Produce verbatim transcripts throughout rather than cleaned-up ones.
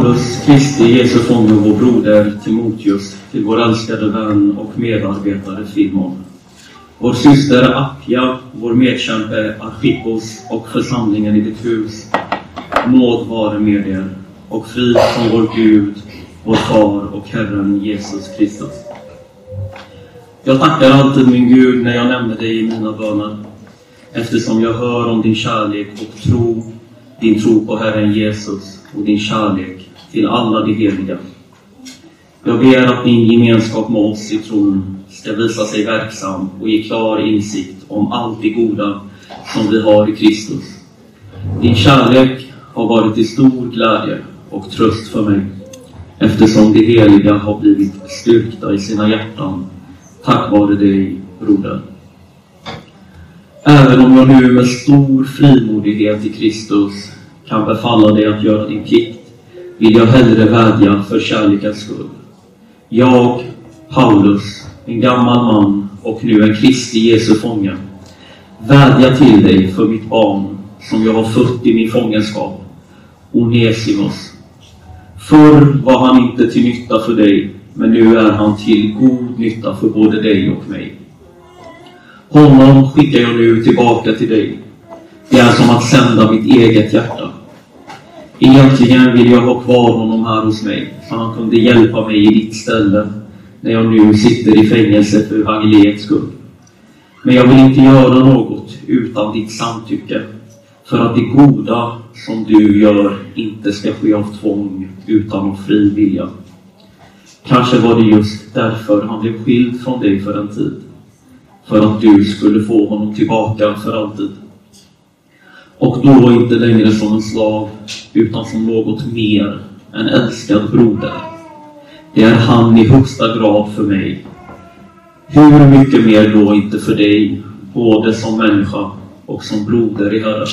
Plus Kristi Jesu fånge vår broder Timoteus, till vår älskade vän och medarbetare Filemon, vår syster Appia, vår medkämpe Archippos och församlingen i ditt hus. Nåd vare med er och frid från vår Gud, vår Far och Herren Jesus Kristus. Jag tackar alltid min Gud när jag nämner dig i mina böner, eftersom jag hör om din kärlek och tro, din tro på Herren Jesus och din kärlek till alla de heliga. Jag ber att din gemenskap med oss i tron ska visa sig verksam och ge klar insikt om allt det goda som vi har i Kristus. Din kärlek har varit till stor glädje och tröst för mig, eftersom de heliga har blivit styrkta i sina hjärtan tack vare dig, broder. Även om jag nu med stor frimodighet i Kristus kan befalla dig att göra din plikt, vill jag hellre vädja för kärlekens skull. Jag, Paulus, en gammal man och nu en Kristi Jesu fånge, vädja till dig för mitt barn som jag har fött i min fångenskap, Onesimus. Förr var han inte till nytta för dig, men nu är han till god nytta för både dig och mig. Honom skickar jag nu tillbaka till dig. Det är som att sända mitt eget hjärta. Egentligen vill jag ha kvar honom här hos mig, så han kunde hjälpa mig i ditt ställe när jag nu sitter i fängelse för evangeliets skull. Men jag vill inte göra något utan ditt samtycke, för att det goda som du gör inte ska ske av tvång utan av fri vilja. Kanske var det just därför han blev skild från dig för en tid, för att du skulle få honom tillbaka för alltid. Och då inte längre som en slav, utan som något mer, en älskad broder. Det är han i högsta grad för mig. Hur mycket mer då inte för dig, både som människa och som broder i Herren.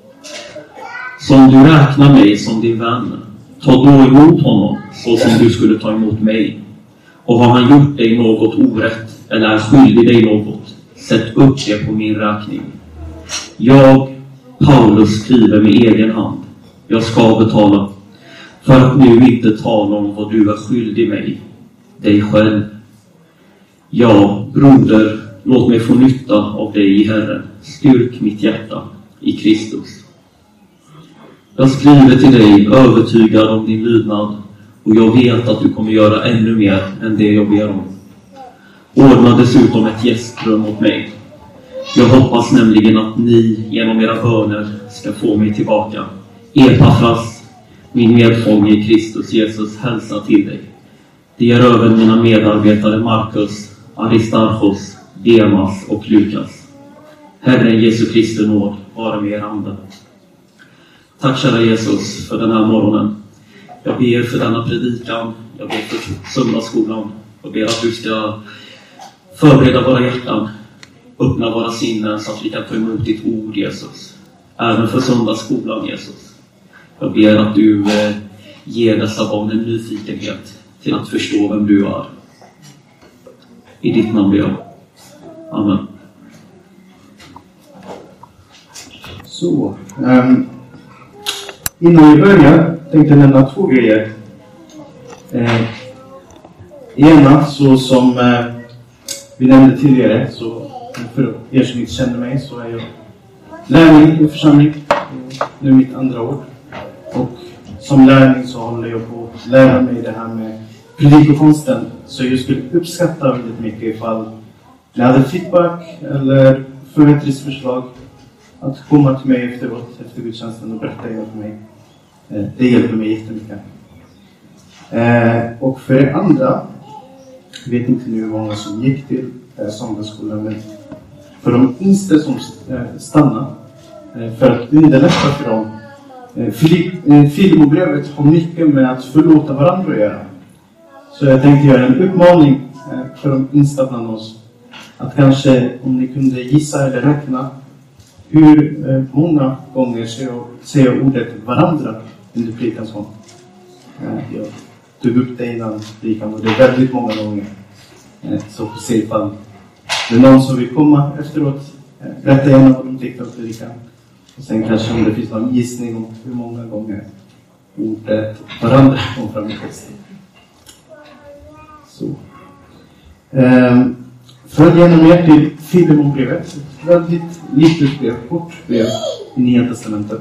Som du räknar mig som din vän, ta då emot honom så som du skulle ta emot mig. Och har han gjort dig något orätt eller är skyldig dig något, sätt upp det på min räkning. Jag, Paulus, skriver med egen hand. Jag ska betala, för att nu inte tala om vad du är skyldig mig, dig själv. Ja, broder, låt mig få nytta av dig i Herren. Styrk mitt hjärta i Kristus. Jag skriver till dig övertygad om din lydnad, och jag vet att du kommer göra ännu mer än det jag ber om. Ordna dessutom ett gästrum åt mig. Jag hoppas nämligen att ni genom era böner ska få mig tillbaka. Epafras, min medfånge i Kristus Jesus, hälsa till dig. Det ger även mina medarbetare Markus, Aristarchos, Demas och Lukas. Herren Jesu Kristi nåd vara med er ande. Tack kära Jesus för den här morgonen. Jag ber för denna predikan. Jag ber för söndagsskolan. Jag ber att du ska förbereda våra hjärtan. Öppna våra sinnen så att vi kan ta emot ditt ord, Jesus. Även för söndagsskolan, Jesus. Jag ber att du eh, ger dessa barn en nyfikenhet till att förstå vem du är. I ditt namn ber jag. Amen. Så, um, innan vi börjar tänkte jag nämna två grejer. Eh, ena, så som eh, vi nämnde tidigare, så för er som inte känner mig så är jag lärling i församling, nu mitt andra år. Och som lärling så håller jag på att lära mig det här med predikokonsten. Så jag skulle uppskatta väldigt mycket ifall ni hade feedback eller förbättringsförslag att komma till mig efteråt, efter gudstjänsten, och berätta er för mig. Det hjälper mig jättemycket. Och för det andra, jag vet inte nu hur många som gick till söndagsskolan, men för de yngsta som stannar, för att underlätta för dem. Filmbrevet har mycket med att förlåta varandra att göra. Så jag tänkte göra en uppmaning för de yngsta bland oss. Att kanske, om ni kunde gissa eller räkna, hur många gånger säger jag ordet varandra under predikans gång. Jag tog upp det innan predikan, och det är väldigt många gånger. Så får se ifall det är någon som vill komma efteråt. Berätta gärna vad de tyckte om predikan. Och sen kanske om det finns någon gissning om hur många gånger ordet varandra kom fram i texten. Så. Ehm, följ gärna med till Filemonbrevet. Ett väldigt litet brev, kort brev i Nya Testamentet.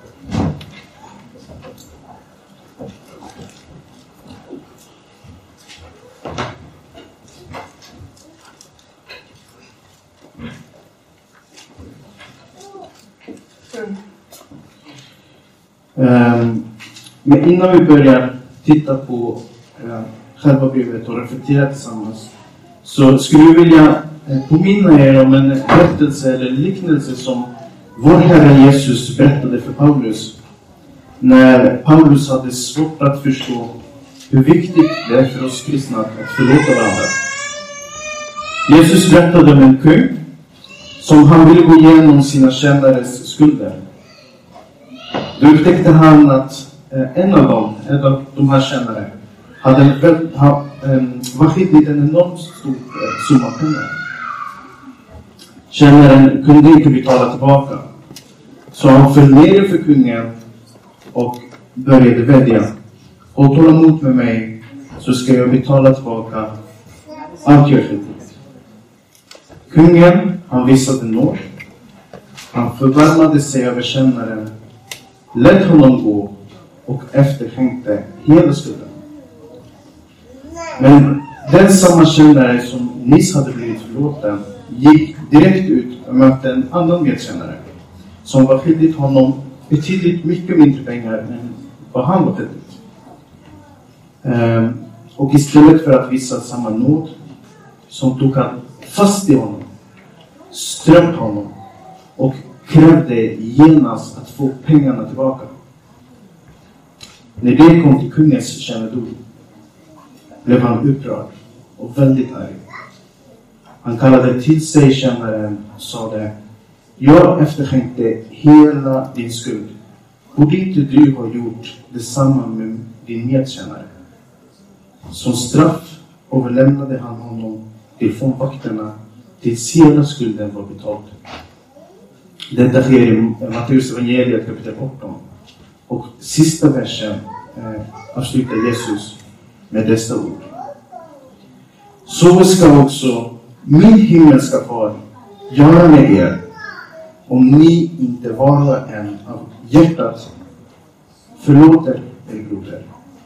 Um, men innan vi börjar titta på uh, själva brevet och reflektera tillsammans, så skulle jag vilja uh, påminna er om en berättelse eller liknelse som vår Herre Jesus berättade för Paulus när Paulus hade svårt att förstå hur viktigt det är för oss kristna att förlåta varandra. Jesus berättade om en kung som han ville gå igenom sina tjänares skulder. Då upptäckte han att eh, en av dem, en av de här tjänare, hade väl, ha, eh, var skyldig en enormt stor eh, summa pengar. Tjänaren kunde inte betala tillbaka. Så han föll ner för kungen och började vädja: "Och tåla emot med mig, så ska jag betala tillbaka allt jag skyldig." Kungen, han visade nåd. Han förbarmade sig över tjänaren, lät honom gå och efterskänkte hela skulden. Men den samma tjänare som nyss hade blivit förlåten gick direkt ut och mötte en annan medtjänare som var skyldig honom betydligt mycket mindre pengar än vad han var skyldig. Ehm, och istället för att visa samma nåd, som tog han fast i honom, ströp honom och krävde genast att få pengarna tillbaka. När det kom till kungens kännedom blev han upprörd och väldigt arg. Han kallade till sig tjänaren och sade: "Jag efterskänkte hela din skuld. Borde inte du ha gjort detsamma med din medtjänare?" Som straff överlämnade han honom till fångvakterna tills hela skulden var betald. Detta sker i Matteus evangeliet kapitel arton. Och sista versen eh, avslutar Jesus med dessa ord: "Så ska också min himmelska far göra med er, om ni inte var och en av hjärtat förlåter er broder."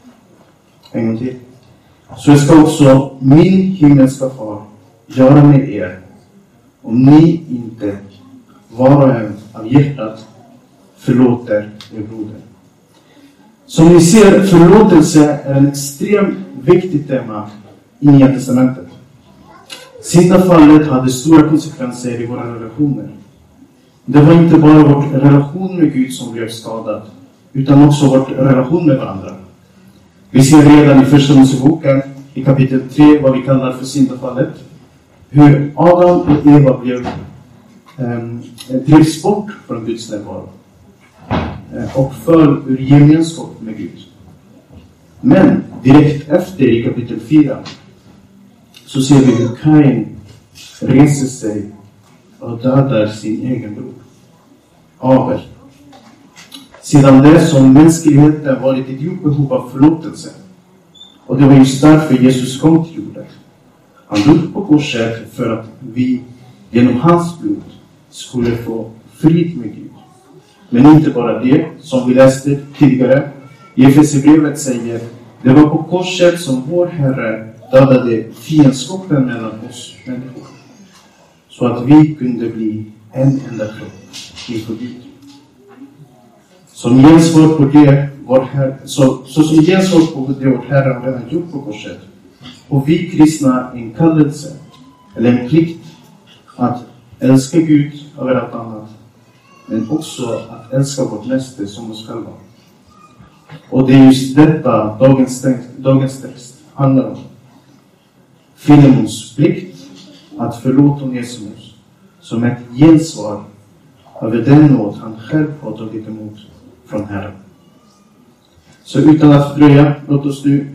En gång till. "Så ska också min himmelska far göra med er, om ni inte var och en av hjärtat förlåter er broder." Som ni ser, förlåtelse är en extremt viktigt tema i Nya Testamentet. Syndafallet hade stora konsekvenser i våra relationer. Det var inte bara vår relation med Gud som blev skadad, utan också vår relation med varandra. Vi ser redan i första Moseboken i kapitel tre vad vi kallar för syndafallet. Hur Adam och Eva blev um, drivs bort från Guds närvaro och föll ur gemenskap med Gud. Men direkt efter i kapitel fyra så ser vi hur Kain reser sig och dödar sin egen bror Abel. Sedan dess som mänskligheten varit i djup behov av förlåtelse. Och det var just därför Jesus kom till jorden. Han dog på korset för att vi genom hans blod skulle få frid med Gud. Men inte bara det, som vi läste tidigare. I Efesierbrevet säger: "Det var på korset som vår Herre dödade fiendskapen mellan oss människor, så att vi kunde bli en enda kropp inför Gud." Som gensvar på det vår Herre, så, så som gensvar på det vår Herre har redan gjort på korset, och vi kristna en kallelse eller en plikt att älska Gud över allt annat, men också att älska vårt nästa som oss själva. Och det är just detta dagens text, dagens text handlar om. Filemons plikt att förlåta Onesimus som ett gensvar över den nåd han själv har tagit emot från Herren. Så utan att fördröja, låt oss nu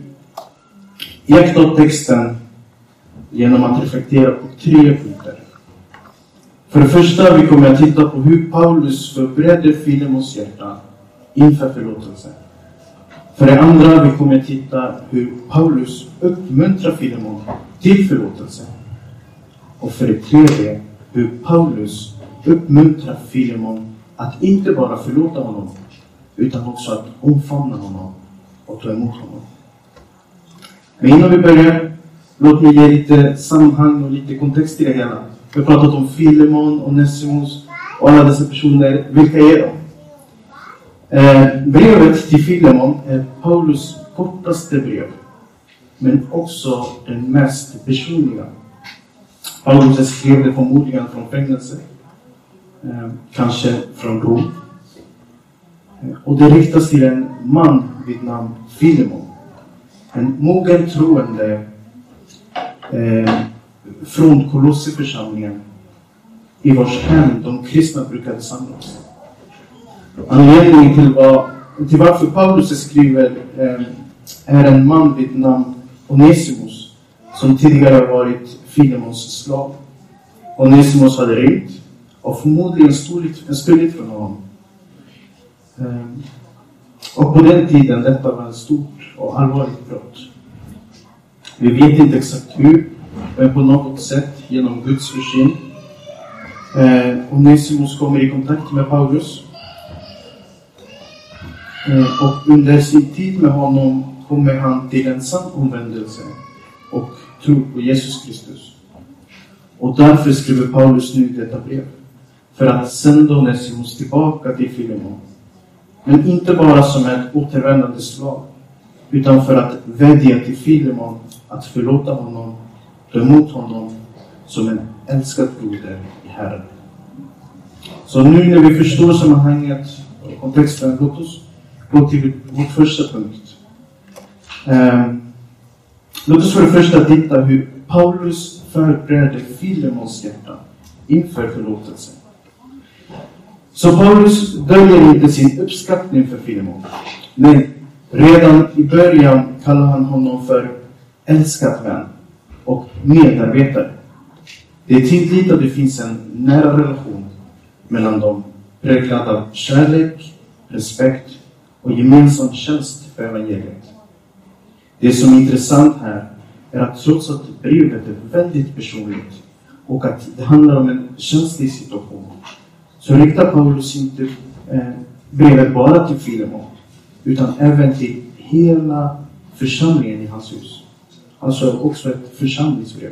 iaktta texten genom att reflektera på tre punkter. För det första, vi kommer att titta på hur Paulus förberedde Filemons hjärta inför förlåtelse. För det andra, vi kommer att titta hur Paulus uppmuntrar Filemon till förlåtelse. Och för det tredje, hur Paulus uppmuntrar Filemon att inte bara förlåta honom, utan också att omfamna honom och ta emot honom. Men innan vi börjar, låt mig ge lite sammanhang och lite kontext till det hela. Vi har pratat om Filemon, Onesimus och alla dessa personer. Vilka är de? Eh, brevet till Filemon är Paulus kortaste brev, men också den mest personliga. Paulus skrev det förmodligen från fängelse, eh, kanske från Rom. Eh, och det riktas till en man vid namn Filemon. En mogen troende eh, från Kolosseförsamlingen, i vars hem de kristna brukade samlas. Anledningen till, vad, till varför Paulus skriver eh, är en man vid namn Onesimus, som tidigare varit Filemons slav. Onesimus hade rymt och förmodligen stulit, stulit från honom. Eh, och på den tiden detta var ett stort och allvarligt brott. Vi vet inte exakt hur, men på något sätt genom Guds försyn. Eh, Onesimus kommer i kontakt med Paulus. Eh, och under sin tid med honom kommer han till en sann omvändelse och tro på Jesus Kristus. Och därför skriver Paulus nu detta brev, för att sända Onesimus tillbaka till Filemon. Men inte bara som ett återvändande slav, utan för att vädja till Filemon att förlåta honom, ta emot honom som en älskad broder i Herren. Så nu när vi förstår sammanhanget och kontexten, låt oss gå till vår första punkt. Eh, låt oss för det första titta hur Paulus förbereder Filemons hjärta inför förlåtelse. Så Paulus döljer inte sin uppskattning för Filemon. Nej, redan i början kallar han honom för älskad vän och medarbetare. Det är tydligt att det finns en nära relation mellan dem, präglad av kärlek, respekt och gemensam tjänst för evangeliet. Det som är intressant här är att trots att brevet är väldigt personligt och att det handlar om en känslig situation, så riktar Paulus inte eh, brevet bara till Filemon, utan även till hela församlingen i hans hus. Alltså också ett församlingsbrev.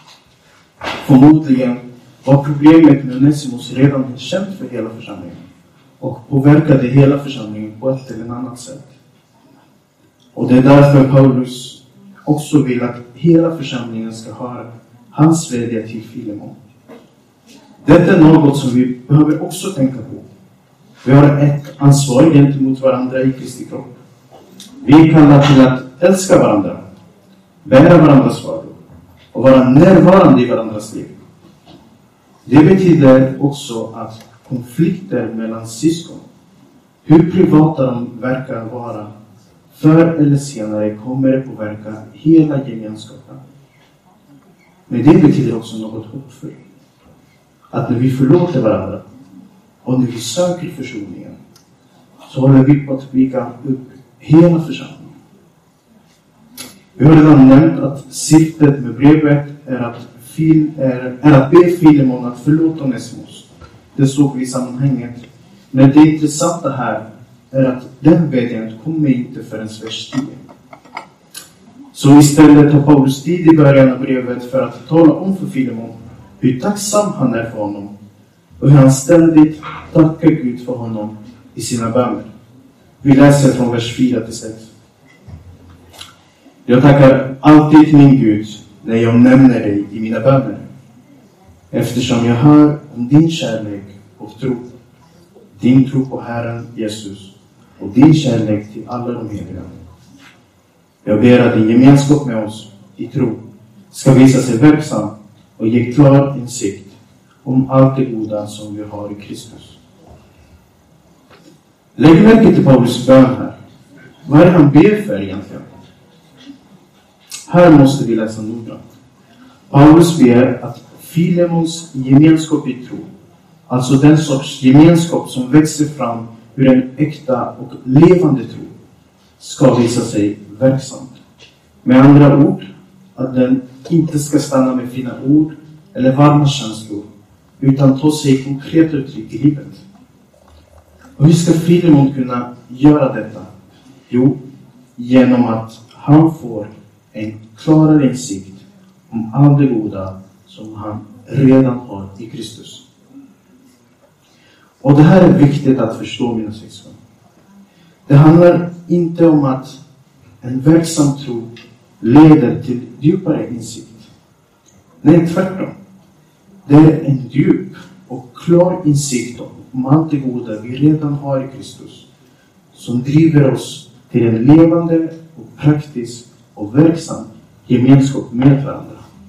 Förmodligen var problemet med Onesimus redan känt för hela församlingen och påverkade hela församlingen på ett eller annat sätt. Och det är därför Paulus också vill att hela församlingen ska höra hans vädjan till Filemon. Detta är något som vi behöver också tänka på. Vi har ett ansvar gentemot varandra i Kristi kropp. Vi är kallade till att älska varandra, bära varandras varor och vara närvarande i varandras liv. Det betyder också att konflikter mellan syskon, hur privata de verkar vara, förr eller senare kommer att påverka hela gemenskapen. Men det betyder också något hoppfullt. Att när vi förlåter varandra och när vi söker försoningen, så håller vi på att bygga upp hela församlingen. Vi har redan nämnt att syftet med brevet är att, fil, är, är att be Filemon att förlåta Onesimus. Det såg vi i sammanhanget. Men det intressanta här är att den vädjan kommer inte förrän vers tio. Så istället har Paulus tid i början av brevet för att tala om för Filemon hur tacksam han är för honom och hur han ständigt tackar Gud för honom i sina böner. Vi läser från vers fyra till sex. Jag tackar alltid min Gud när jag nämner dig i mina böner, eftersom jag hör om din kärlek och tro, din tro på Herren Jesus och din kärlek till alla de heliga. Jag ber att din gemenskap med oss i tro ska visa sig verksam och ge klar insikt om allt det goda som vi har i Kristus. Lägg märke till Paulus bön här. Vad är det han ber för egentligen? Här måste vi läsa noggrant. Paulus ber att Filemons gemenskap i tro, alltså den sorts gemenskap som växer fram ur en äkta och levande tro, ska visa sig verksamt. Med andra ord, att den inte ska stanna med fina ord eller varma känslor, utan ta sig konkreta uttryck i livet. Och hur ska Filemon kunna göra detta? Jo, genom att han får en klarare insikt om allt det goda som han redan har i Kristus. Och det här är viktigt att förstå, mina syskon. Det handlar inte om att en verksam tro leder till djupare insikt. Nej, tvärtom. Det är en djup och klar insikt om allt det goda vi redan har i Kristus som driver oss till en levande och praktisk och verksam gemenskap med varandra.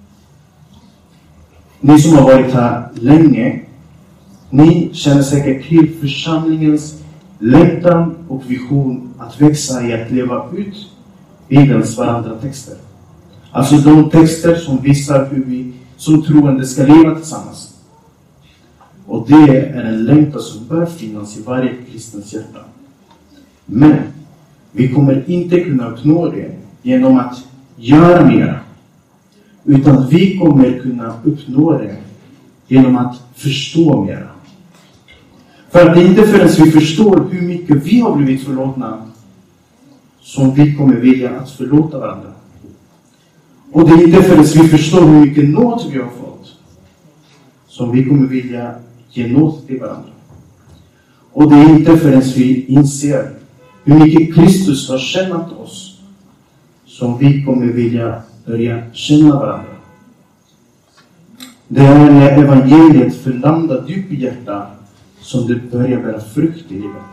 Ni som har varit här länge, ni känner säkert till församlingens längtan och vision att växa i att leva ut Bibelns varandra texter. Alltså de texter som visar hur vi som troende ska leva tillsammans. Och det är en längtan som bör finnas i varje kristens hjärta. Men vi kommer inte kunna uppnå det genom att göra mer. Utan vi kommer kunna uppnå det genom att förstå mer. För att det inte förrän vi förstår hur mycket vi har blivit förlåtna som vi kommer vilja att förlåta varandra. Och det är inte förrän vi förstår hur mycket nåd vi har fått som vi kommer vilja ge nåd till varandra. Och det är inte förrän vi inser hur mycket Kristus har tjänat oss som vi kommer vilja börja känna varandra. Det är när evangeliet förlandar djup i hjärtat som det börjar bära frukt i livet.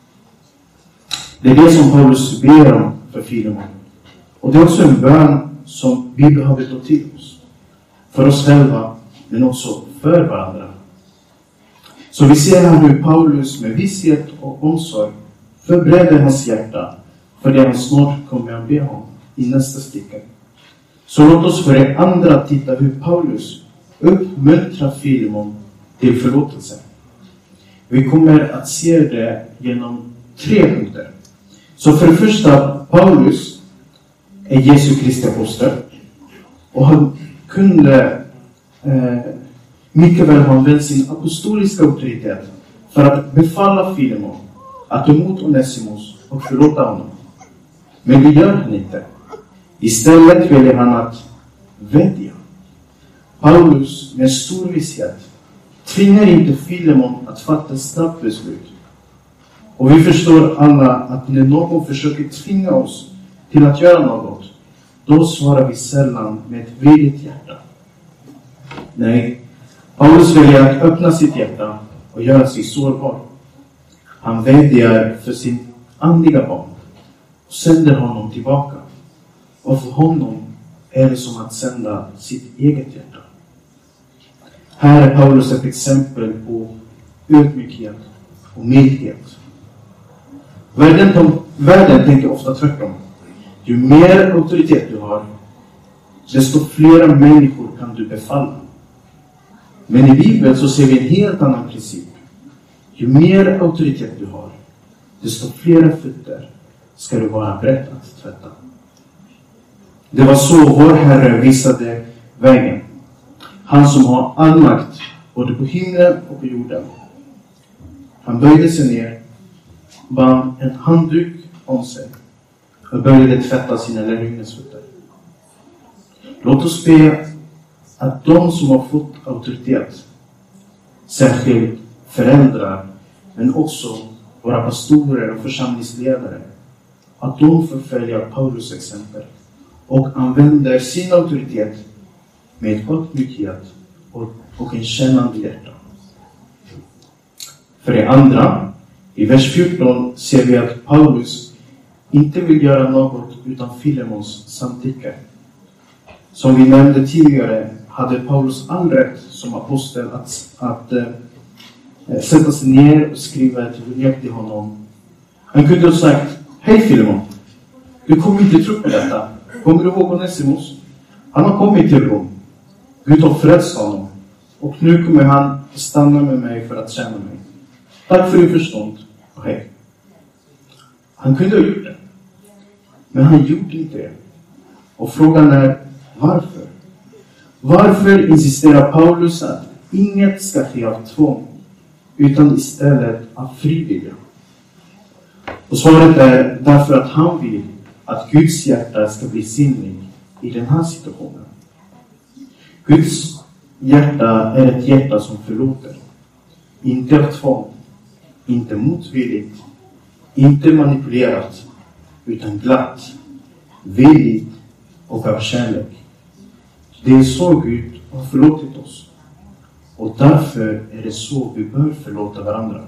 Det är det som Paulus ber om för Filemon. Och det är också en bön som vi behöver ta till oss. För oss själva, men också för varandra. Så vi ser här hur Paulus med visshet och omsorg förbereder hans hjärta för det han snart kommer att be om i nästa stycke. Så låt oss för det andra titta hur Paulus uppmuntrar Filemon till förlåtelse. Vi kommer att se det genom tre punkter. Så för det första, Paulus är Jesu Kristi apostel. Och han kunde eh, mycket väl ha använt sin apostoliska auktoritet för att befalla Filemon att ta emot Onesimus och förlåta honom. Men det gör han inte. Istället väljer han att vädja. Paulus med stor visshet tvingar inte Filemon att fatta snabbt beslut. Och vi förstår alla att när någon försöker tvinga oss till att göra något, då svarar vi sällan med ett villigt hjärta. Nej, Paulus väljer att öppna sitt hjärta och göra sig sårbar. Han vädjar för sin andliga barn och sänder honom tillbaka. Och för honom är det som att sända sitt eget hjärta. Här är Paulus ett exempel på ödmjukhet och mildhet. Världen, världen tänker ofta tvärtom. Ju mer auktoritet du har, desto flera människor kan du befalla. Men i Bibeln så ser vi en helt annan princip. Ju mer auktoritet du har, desto flera fötter ska du vara beredd att tvätta. Det var så vår Herre visade vägen. Han som har all makt både på himlen och på jorden. Han böjde sig ner, band en handduk om sig och började tvätta sina lärjungars fötter. Låt oss be att de som har fått auktoritet, särskilt föräldrar, men också våra pastorer och församlingsledare, att de förföljer Paulus exempel och använder sin auktoritet med ödmjukhet och, och en kännande hjärta. För det andra, i vers fjorton ser vi att Paulus inte vill göra något utan Filemons samtycke. Som vi nämnde tidigare hade Paulus all rätt som apostel att, att äh, sätta sig ner och skriva ett brev till honom. Han kunde ha sagt: hej Filemon, du kommer inte tro på detta. Kommer du ihåg Onesimus? Han har kommit till Rom. Gud har frälst honom. Och nu kommer han stanna med mig för att tjäna mig. Tack för din förstånd. Och hej. Han kunde ha gjort det. Men han gjorde inte det. Och frågan är varför? Varför insisterar Paulus att inget ska ske av tvång, utan istället av frivilliga? Och svaret är därför att han vill att Guds hjärta ska bli sinnig i den här situationen. Guds hjärta är ett hjärta som förlåter. Inte av tvång, inte motvilligt, inte manipulerat, utan glatt, villigt och av kärlek. Det är så Gud har förlåtit oss. Och därför är det så vi bör förlåta varandra.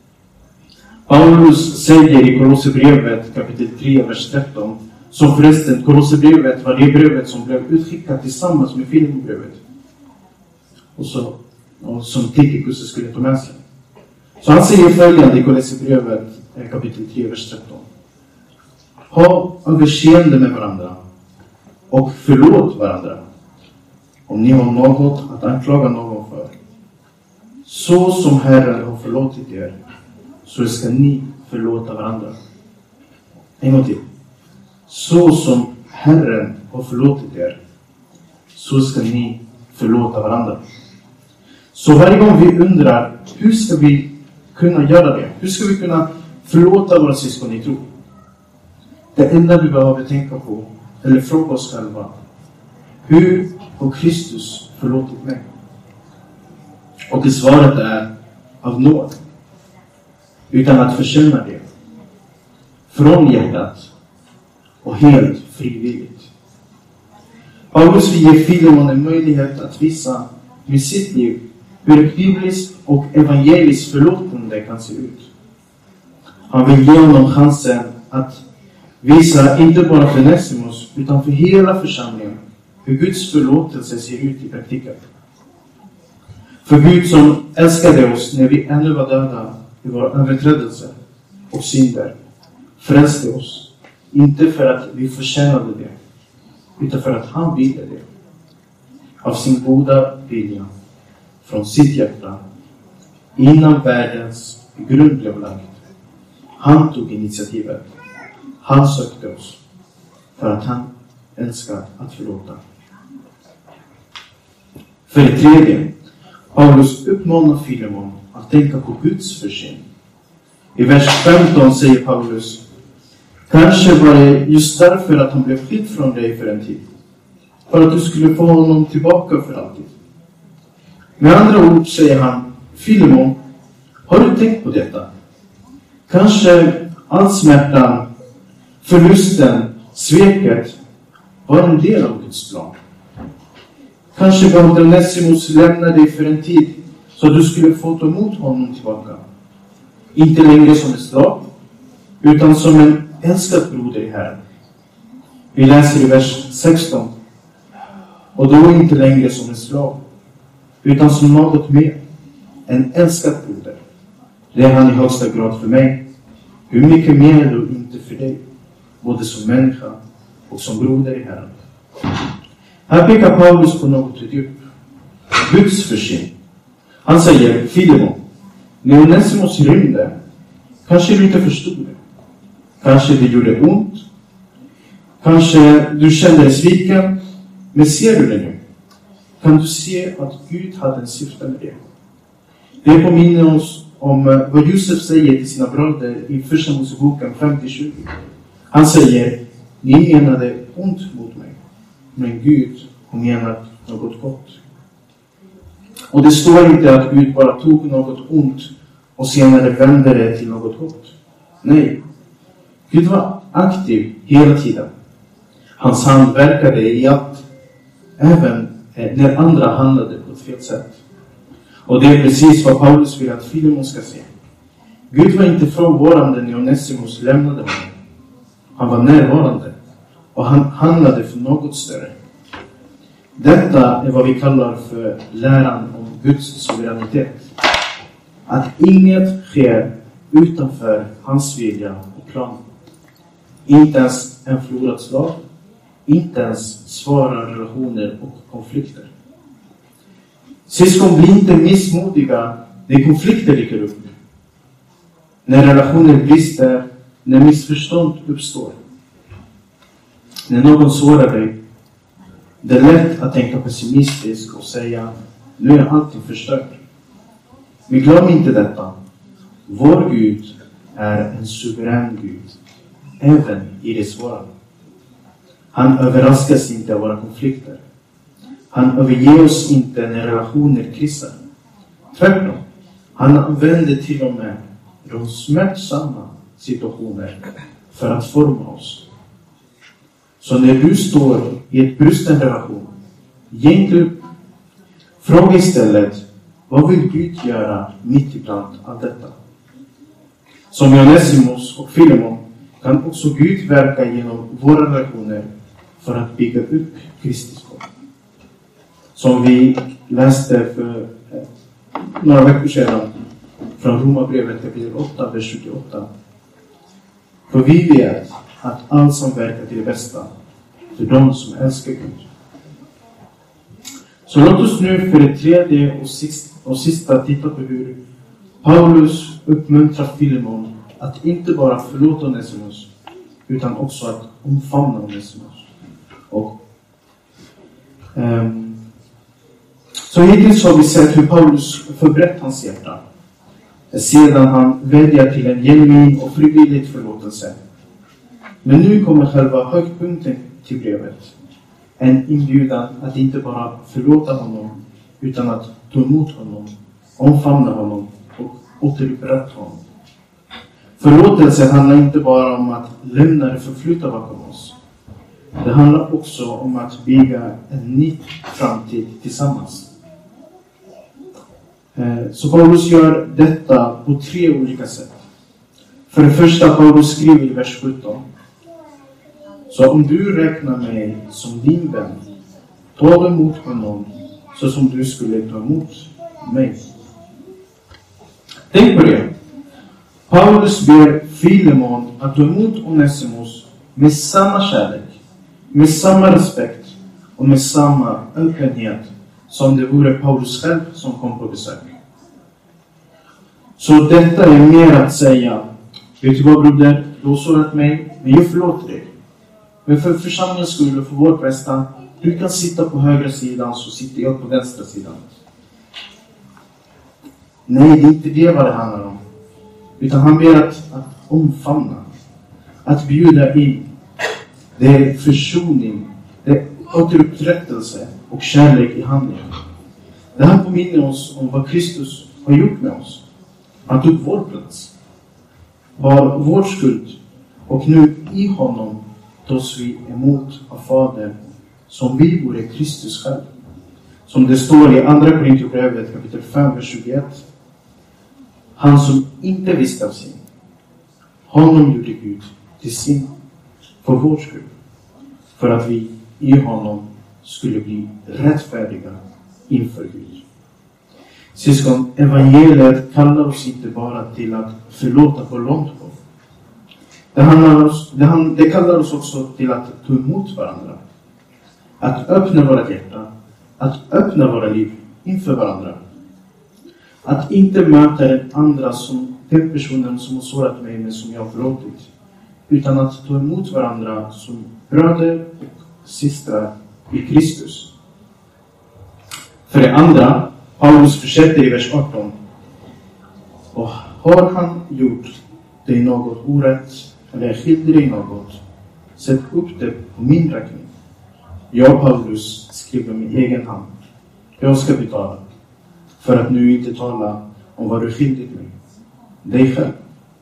Paulus säger i Kolosserbrevet kapitel tre, vers tretton, som förresten Kolosserbrevet var det brevet som blev utskickat tillsammans med Filemon-brevet. Och, så, och som Tychicus skulle ta med sig. Så han säger följande i Kolosserbrevet kapitel tre, vers tretton. Ha överseende med varandra och förlåt varandra om ni har något att anklaga någon för. Så som Herren har förlåtit er, så ska ni förlåta varandra. En gång till. Så som Herren har förlåtit er, så ska ni förlåta varandra. Så varje gång vi undrar, hur ska vi kunna göra det? Hur ska vi kunna förlåta våra syskon i tro? Det enda vi behöver tänka på, eller fråga oss själva, hur har Kristus förlåtit mig? Och svaret är av nåd, utan att förtjäna det, från hjärtat och helt frivilligt. Paulus vill ge Filemon en möjlighet att visa med sitt liv hur ett bibliskt och evangeliskt förlåtande kan se ut. Han vill ge honom chansen att visa inte bara för Onesimus utan för hela församlingen hur Guds förlåtelse ser ut i praktiken. För Gud som älskade oss när vi ännu var döda i våra överträdelser och synder frälste oss, inte för att vi förtjänade det, utan för att han ville det. Av sin goda vilja, från sitt hjärta, innan världens grund blev lagd. Han tog initiativet. Han sökte oss för att han älskar att förlåta. För det tredje, Paulus uppmanar Filemon att tänka på Guds försyn. I vers femton säger Paulus: kanske var det just därför att han blev skild från dig för en tid, för att du skulle få honom tillbaka för alltid. Med andra ord säger han: Filemon, har du tänkt på detta? Kanske all smärtan, förlusten, sveket var en del av Guds plan. Kanske behövde Onesimus lämna dig för en tid så att du skulle få ta emot honom tillbaka. Inte längre som en slav, utan som en älskad broder i Herren. Vi läser i vers sexton. Och då inte längre som en slav, utan som något mer. En älskad broder. Det är han i högsta grad för mig. Hur mycket mer då inte för dig, både som människa och som broder i Herren. Här pekar Paulus på något djupt. Guds försyn. Han säger: Filemon, när Onesimus rymde, kanske du inte förstod det. Kanske det gjorde ont. Kanske du kände dig sviken. Men ser du det nu? Kan du se att Gud hade en syfte med det? Det påminner oss om vad Josef säger till sina bröder i första Moseboken femtio tjugo. Han säger: ni menade ont mot mig, men Gud har menat något gott. Och det står inte att Gud bara tog något ont och senare vände det till något gott. Nej, Gud var aktiv hela tiden. Hans hand verkade i allt, även när andra handlade på ett fel sätt. Och det är precis vad Paulus vill att Filemon ska se. Gud var inte frånvarande när Onesimus lämnade honom. Han var närvarande och han handlade för något större. Detta är vad vi kallar för läran om Guds suveränitet. Att inget sker utanför hans vilja och plan. Inte ens en förlorad slav. Inte ens svåra relationer och konflikter. Syskon, blir inte missmodiga när konflikter dyker upp. När relationer brister, när missförstånd uppstår. När någon sårar dig, det är lätt att tänka pessimistiskt och säga, nu är allting förstört. Men glöm inte detta. Vår Gud är en suverän Gud, även i det svåra. Han överraskas inte av våra konflikter. Han överger oss inte när relationer krisar. Tvärtom, han använder till och med de smärtsamma situationer för att forma oss. Så när du står i ett brusten relation, ge inte upp. Fråga istället, vad vill Gud göra mitt ibland allt detta? Som Onesimus och Filemon kan också Gud verka genom våra relationer för att bygga upp Kristi skap. Som vi läste för några veckor sedan från Romarbrevet kapitel åtta, vers sjuttioåtta. För vi vet att allt som verkar till det bästa för de som älskar Gud. Så låt oss nu för det tredje och sista, och sista titta på hur Paulus uppmuntrar Filemon att inte bara förlåta Onesimus utan också att omfamna Onesimus. Och, um, så hittills har vi sett hur Paulus förberett hans hjärta sedan han vädjar till en genuin och frivillig förlåtelse. Men nu kommer själva höjdpunkten till brevet. En inbjudan att inte bara förlåta honom utan att ta emot honom, omfamna honom och återupprätta honom. Förlåtelse handlar inte bara om att lämna det förflutna bakom oss. Det handlar också om att bygga en ny framtid tillsammans. Så Paulus gör detta på tre olika sätt. För det första, Paulus skriver i vers sjutton. Så om du räknar mig som din vän, ta emot honom så som du skulle ta emot mig. Tänk på det. Paulus ber Filemon att ta emot Onesimus med samma kärlek, med samma respekt och med samma öppenhet som det vore Paulus själv som kom på besök. Så detta är mer att säga, vet du vad broder, du har sårat mig, men jag förlåter dig. Men för församlingens skull och för vårt bästa, du kan sitta på högra sidan så sitter jag på vänstra sidan. Nej, det är inte det vad det handlar om. Utan han ber att, att omfamna, att bjuda in. Det är försoning, det är återupprättelse och kärlek i handlingen. Det här påminner oss om vad Kristus har gjort med oss. Han tog vår plats, var vår skuld, och nu i honom tas vi emot av Fadern som vi vore Kristus själv. Som det står i andra Korinthierbrevet kapitel fem, vers tjugoett. Han som inte visste av sin, honom gjorde Gud till sin för vår skull, för att vi i honom skulle bli rättfärdiga inför Gud. Syskon, evangeliet kallar oss inte bara till att förlåta på långt håll. Det, handlar oss, det, hand, det kallar oss också till att ta emot varandra. Att öppna våra hjärtan. Att öppna våra liv inför varandra. Att inte möta den andra som den personen som har sårat mig men som jag har förlåtit. Utan att ta emot varandra som bröder och systrar i Kristus. För det andra, Paulus fortsätter i vers arton. Och har han gjort dig något orätt eller skiljer dig något, sätt upp det på min räkning. Jag, Paulus, skriver min egen hand. Jag ska betala. För att nu inte tala om vad du skiljer mig. Dig själv.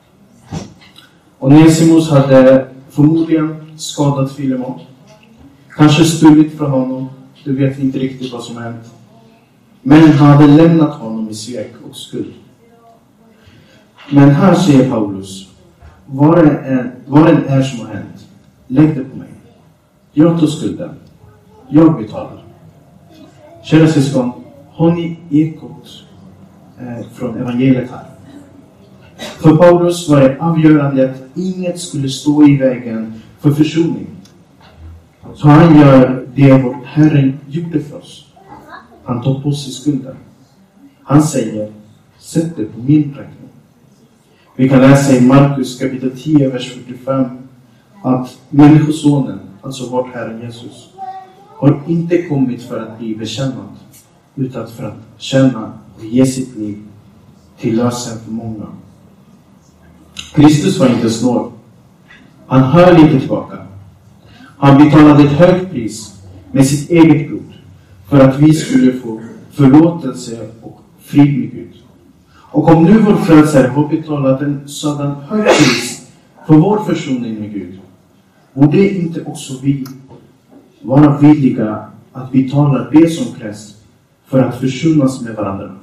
Onesimus hade förmodligen skadat Filemon. Kanske stulit från honom. Du vet inte riktigt vad som hänt. Men han hade lämnat honom i svek och skuld. Men här säger Paulus, vad det är som har hänt, lägg det på mig. Jag tar skulden. Jag betalar. Kära syskon, har ni ekot eh, från evangeliet här? För Paulus var det avgörande att inget skulle stå i vägen för försoning. Så han gör det vår Herren gjorde för oss. Han tar på sig skulden. Han säger, sätt det på min räkning. Vi kan läsa i Markus kapitel tio, vers fyrtiofem att människosonen alltså vårt Herre Jesus, har inte kommit för att bli bekännad, utan för att känna och ge sitt liv till lösen för många. Kristus var inte snål. Han höll inte tillbaka. Han betalade ett högt pris med sitt eget blod för att vi skulle få förlåtelse och frid med Gud. Och om nu vår frälsare har betalat en sådan hög pris för vår försoning med Gud, borde inte också vi vara villiga att betala det som krävs för att försonas med varandra?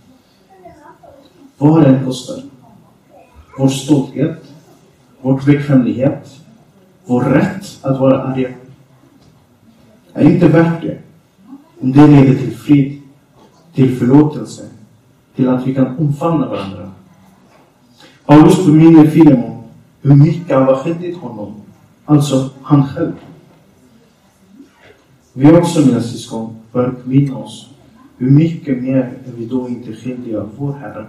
Vad den kostar? Vår stolthet, vår bekvämlighet, vår rätt att vara arga är inte värt det om det leder till frid, till förlåtelse, till att vi kan omfamna varandra. Paulus påminner Filemon hur mycket han var skyldig honom, alltså han själv. Vi också, mina syskon, bör påminna oss hur mycket mer är vi då inte skyldiga vår Herre.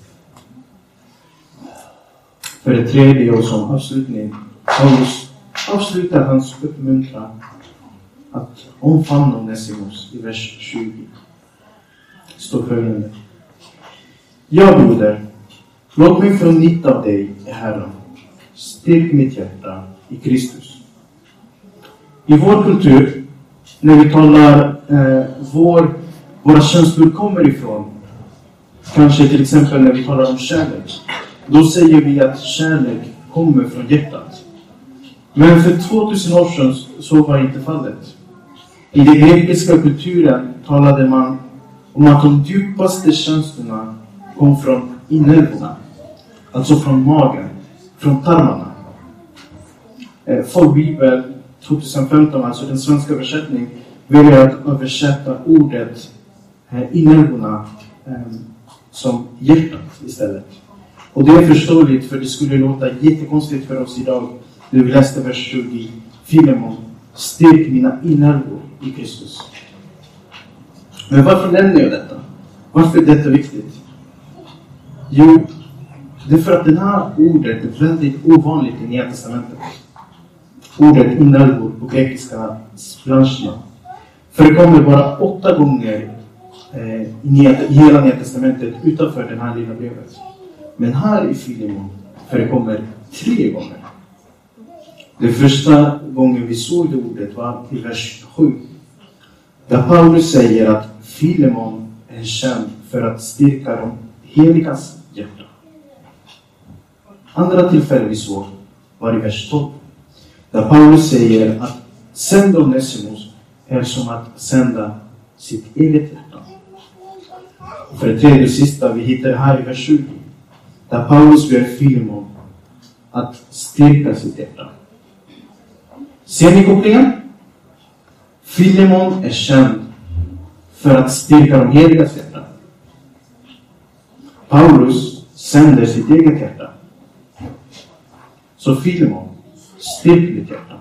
För det tredje och som avslutning, Paulus avslutar hans uppmuntran att omfamna Onesimus i vers tjugo. Står följande: Ja, broder, låt mig få nytta av dig, Herren. Styrk mitt hjärta i Kristus. I vår kultur, när vi talar eh, vår, våra känslor kommer ifrån, kanske till exempel när vi talar om kärlek, då säger vi att kärlek kommer från hjärtat. Men för tvåtusen år sedan så var inte fallet. I den grekiska kulturen talade man om att de djupaste känslorna kom från inälvorna, alltså från magen, från tarmarna. Folkbibel tjugohundrafemton, alltså den svenska översättningen, väljer att översätta ordet inälvorna som hjärtat istället. Och det är förståeligt, för det skulle låta jättekonstigt för oss idag när vi läste vers tjugo. Filemon, styrk mina inälvor i Kristus. Men varför nämner jag detta? Varför är detta viktigt? Jo, det är för att det här ordet är väldigt ovanligt i Nya Testamentet. Ordet inälvor på grekiska planscherna förekommer bara åtta gånger eh, i, nya, i hela Nya Testamentet utanför den här lilla brevet. Men här i Filemon förekommer tre gånger. Den första gången vi såg det ordet var i vers sju. Där Paulus säger att Filemon är känd för att styrka de heligas hjärta. Andra tillfällen vi såg var i vers tolv. Där Paulus säger att sända Onesimus är som att sända sitt eget hjärta. Och för det tredje och sista vi hittar här i vers tjugo. Där Paulus ber Filemon att styrka sitt hjärta. Ser ni kopplingen? Filemon är känd för att styrka de heligas hjärta. Paulus sänder sitt eget hjärta. Så Filemon, styrk ditt hjärta.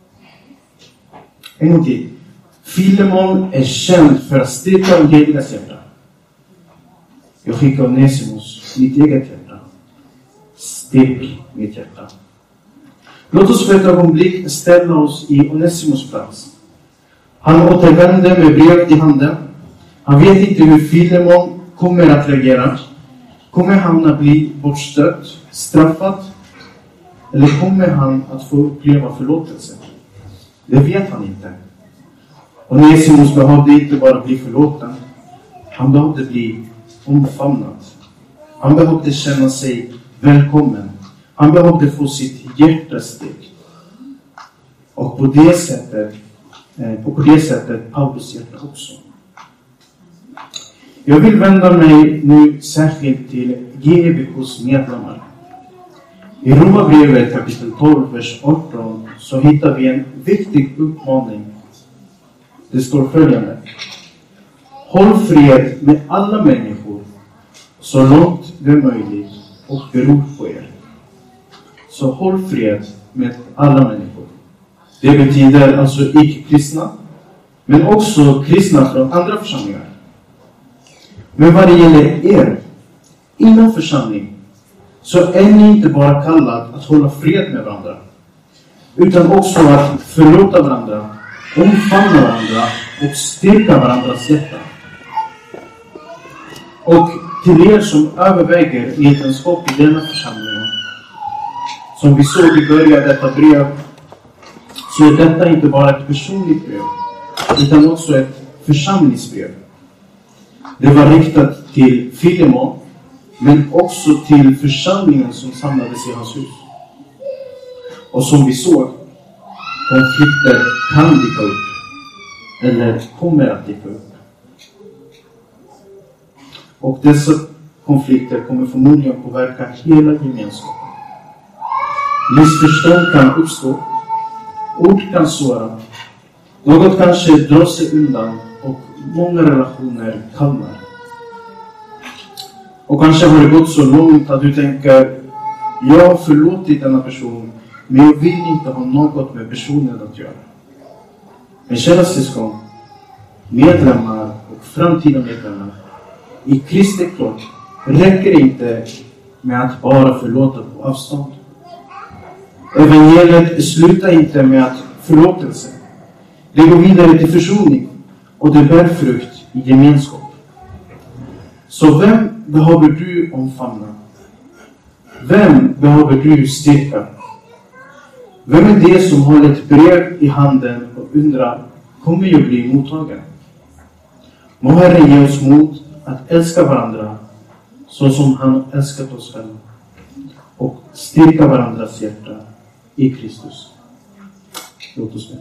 En gång till. Filemon är känd för att styrka de heligas hjärta. Jag skickar Onesimus, mitt eget hjärta. Styrk mitt hjärta. Låt oss för ett ögonblick ställa oss i Onesimus plats. Han återvänder med brevet i handen. Han vet inte hur Filemon kommer att reagera. Kommer han att bli bortstött, straffad? Eller kommer han att få uppleva förlåtelse? Det vet han inte. Onesimus behövde inte bara bli förlåten. Han behövde bli omfamnad. Han behövde känna sig välkommen. Han behövde få sitt hjärta styrkt. Och på det sättet, och på det sättet Paulus hjärta också. Jag vill vända mig nu särskilt till G E B K:s medlemmar. I Romarbrevet kapitel tolv, vers arton så hittar vi en viktig uppmaning. Det står följande: håll fred med alla människor så långt det är möjligt och beror på er. Så håll fred med alla människor. Det betyder alltså icke-kristna, men också kristna från andra församlingar. Men vad det gäller er inom församling så är ni inte bara kallad att hålla fred med varandra. utan också att förlåta varandra, omfamna varandra och styrka varandras hjärta. Och till er som överväger medlemskap i denna församling, som vi såg i början av detta brev, så är detta inte bara ett personligt brev, utan också ett församlingsbrev. Det var riktat till Filemon, men också till församlingen som samlades i hans hus. Och som vi såg, konflikter kan dyka upp, eller kommer att dyka upp. Och dessa konflikter kommer förmodligen påverka hela gemenskapen. Missförstånd kan uppstå, ord kan såra, något kanske drar sig undan och många relationer kallnar. Och kanske har det gått så långt att du tänker, jag har förlåtit denna person, men jag vill inte ha något med personen att göra. Men kära syskon, medlemmar och framtida medlemmar, i Kristi kropp räcker det inte med att bara förlåta på avstånd. Evangeliet slutar inte med att förlåtelse. Det går vidare till försoning och det bär frukt i gemenskap. Så vem behöver du omfamna? Vem behöver du styrka? Vem är det som håller ett brev i handen och undrar, kommer jag bli mottagare? Må Herren ge oss mod att älska varandra så som han älskat oss själva och styrka varandras hjärta i Kristus. Låt oss be.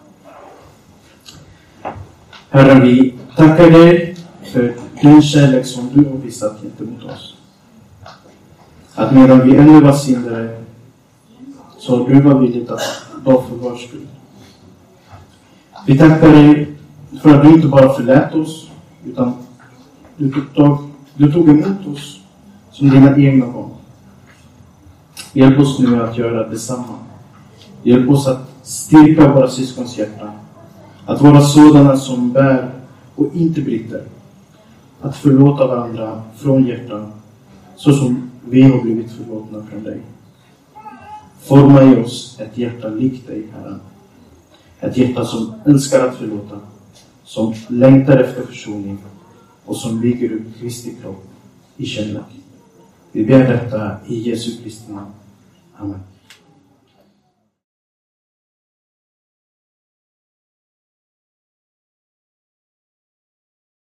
Herre, vi tackar dig för din kärlek som du har visat gentemot oss. Att medan vi ännu var syndare, så har du var villigt att dö för vår skull. Vi tackar dig för att du inte bara förlät oss, utan du tog, du tog emot oss som dina egna barn. Hjälp oss nu att göra detsamma. Hjälp oss att styrka våra syskons hjärta. Att vara sådana som bär och inte bryter. Att förlåta varandra från hjärtan, så som vi har blivit förlåtna från dig. Forma i oss ett hjärta likt dig, Herren. Ett hjärta som älskar att förlåta, som längtar efter försoning och som bygger upp Kristi kropp i kärlek. Vi ber detta i Jesu Kristi namn. Amen.